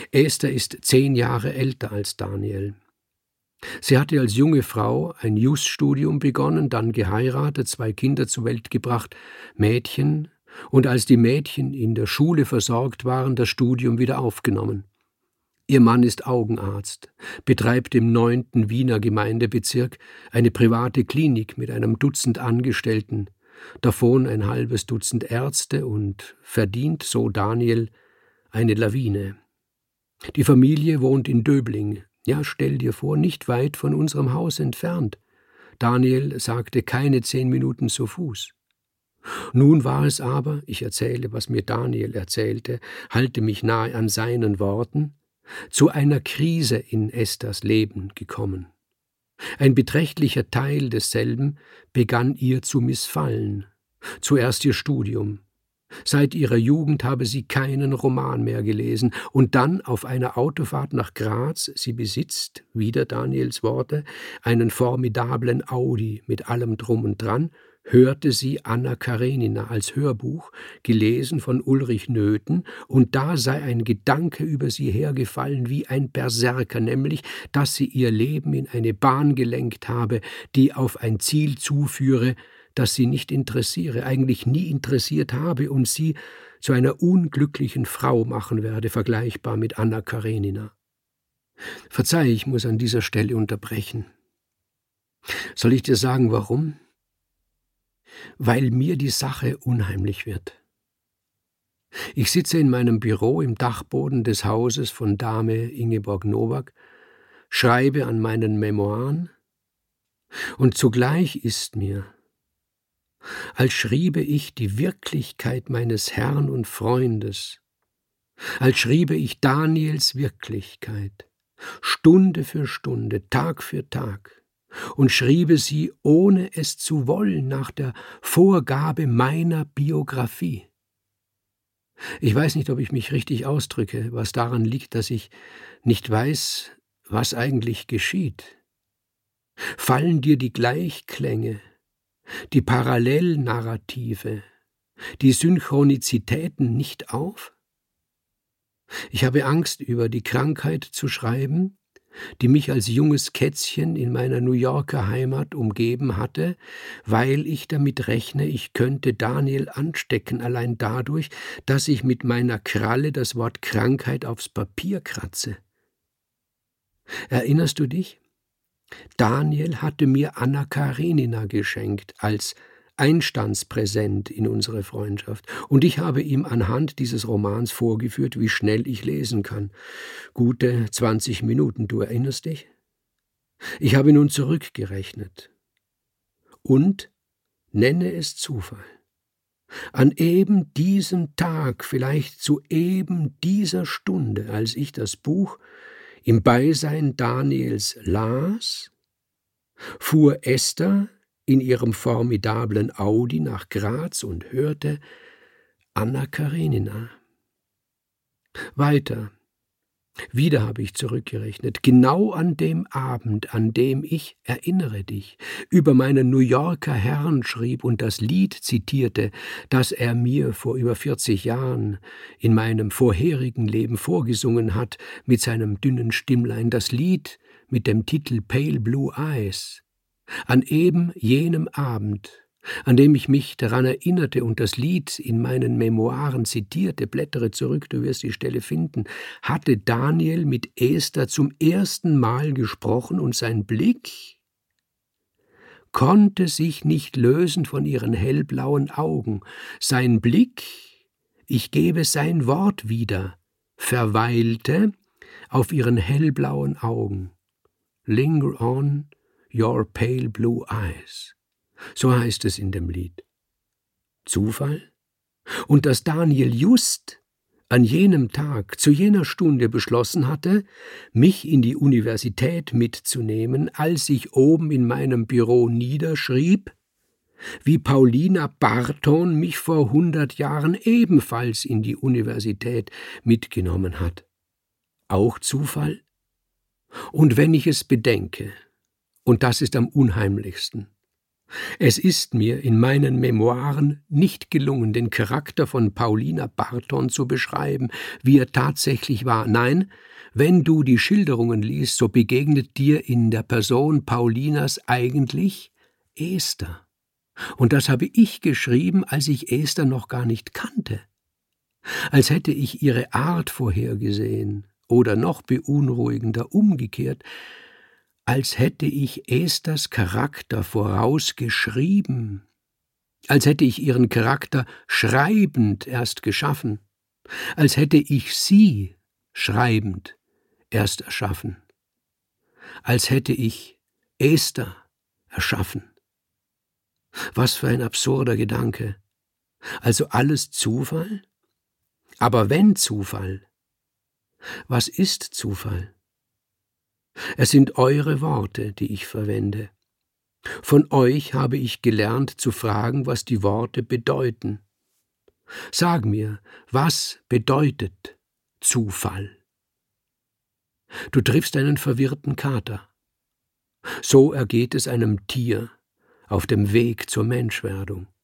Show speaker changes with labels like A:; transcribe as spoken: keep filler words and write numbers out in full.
A: Esther ist zehn Jahre älter als Daniel. Sie hatte als junge Frau ein Jus-Studium begonnen, dann geheiratet, zwei Kinder zur Welt gebracht, Mädchen, und als die Mädchen in der Schule versorgt waren, das Studium wieder aufgenommen. Ihr Mann ist Augenarzt, betreibt im neunten Wiener Gemeindebezirk eine private Klinik mit einem Dutzend Angestellten, davon ein halbes Dutzend Ärzte und verdient, so Daniel, eine Lawine. Die Familie wohnt in Döbling. Ja, stell dir vor, nicht weit von unserem Haus entfernt. Daniel sagte keine zehn Minuten zu Fuß. Nun war es aber, ich erzähle, was mir Daniel erzählte, halte mich nahe an seinen Worten, zu einer Krise in Esthers Leben gekommen. Ein beträchtlicher Teil desselben begann ihr zu missfallen. Zuerst ihr Studium. Seit ihrer Jugend habe sie keinen Roman mehr gelesen, und dann auf einer Autofahrt nach Graz, sie besitzt, wieder Daniels Worte, einen formidablen Audi mit allem Drum und Dran, hörte sie Anna Karenina als Hörbuch, gelesen von Ulrich Nöthen, und da sei ein Gedanke über sie hergefallen wie ein Berserker, nämlich, dass sie ihr Leben in eine Bahn gelenkt habe, die auf ein Ziel zuführe, das sie nicht interessiere, eigentlich nie interessiert habe und sie zu einer unglücklichen Frau machen werde, vergleichbar mit Anna Karenina. Verzeih, ich muss an dieser Stelle unterbrechen. Soll ich dir sagen, warum? Weil mir die Sache unheimlich wird. Ich sitze in meinem Büro im Dachboden des Hauses von Dame Ingeborg Nowak, schreibe an meinen Memoiren, und zugleich ist mir, als schriebe ich die Wirklichkeit meines Herrn und Freundes, als schriebe ich Daniels Wirklichkeit, Stunde für Stunde, Tag für Tag, und schriebe sie, ohne es zu wollen, nach der Vorgabe meiner Biografie. Ich weiß nicht, ob ich mich richtig ausdrücke, was daran liegt, dass ich nicht weiß, was eigentlich geschieht. Fallen dir die Gleichklänge, die Parallelnarrative, die Synchronizitäten nicht auf? Ich habe Angst, über die Krankheit zu schreiben, die mich als junges Kätzchen in meiner New Yorker Heimat umgeben hatte, weil ich damit rechne, ich könnte Daniel anstecken, allein dadurch, dass ich mit meiner Kralle das Wort Krankheit aufs Papier kratze. Erinnerst du dich? Daniel hatte mir Anna Karenina geschenkt als Einstandspräsent in unsere Freundschaft, und ich habe ihm anhand dieses Romans vorgeführt, wie schnell ich lesen kann. Gute zwanzig Minuten, du erinnerst dich? Ich habe nun zurückgerechnet und nenne es Zufall. An eben diesem Tag, vielleicht zu eben dieser Stunde, als ich das Buch im Beisein Daniels las, fuhr Esther in ihrem formidablen Audi nach Graz und hörte Anna Karenina. Weiter. Wieder habe ich zurückgerechnet, genau an dem Abend, an dem ich, erinnere dich, über meinen New Yorker Herrn schrieb und das Lied zitierte, das er mir vor über vierzig Jahren in meinem vorherigen Leben vorgesungen hat, mit seinem dünnen Stimmlein, das Lied mit dem Titel Pale Blue Eyes. An eben jenem Abend, an dem ich mich daran erinnerte und das Lied in meinen Memoiren zitierte, blättere zurück, du wirst die Stelle finden, hatte Daniel mit Esther zum ersten Mal gesprochen und sein Blick konnte sich nicht lösen von ihren hellblauen Augen. Sein Blick, ich gebe sein Wort wieder, verweilte auf ihren hellblauen Augen. Linger on your pale blue eyes. So heißt es in dem Lied. Zufall? Und dass Daniel just an jenem Tag, zu jener Stunde beschlossen hatte, mich in die Universität mitzunehmen, als ich oben in meinem Büro niederschrieb, wie Paulina Barton mich vor hundert Jahren ebenfalls in die Universität mitgenommen hat. Auch Zufall? Und wenn ich es bedenke, und das ist am unheimlichsten, Es ist mir in meinen Memoiren nicht gelungen, den Charakter von Paulina Barton zu beschreiben, wie er tatsächlich war. Nein, wenn du die Schilderungen liest, so begegnet dir in der Person Paulinas eigentlich Esther. Und das habe ich geschrieben, als ich Esther noch gar nicht kannte. Als hätte ich ihre Art vorhergesehen, oder noch beunruhigender umgekehrt, als hätte ich Esthers Charakter vorausgeschrieben, als hätte ich ihren Charakter schreibend erst geschaffen, als hätte ich sie schreibend erst erschaffen, als hätte ich Esther erschaffen. Was für ein absurder Gedanke. Also alles Zufall? Aber wenn Zufall, was ist Zufall? Es sind eure Worte, die ich verwende. Von euch habe ich gelernt zu fragen, was die Worte bedeuten. Sag mir, was bedeutet Zufall? Du triffst einen verwirrten Kater. So ergeht es einem Tier auf dem Weg zur Menschwerdung.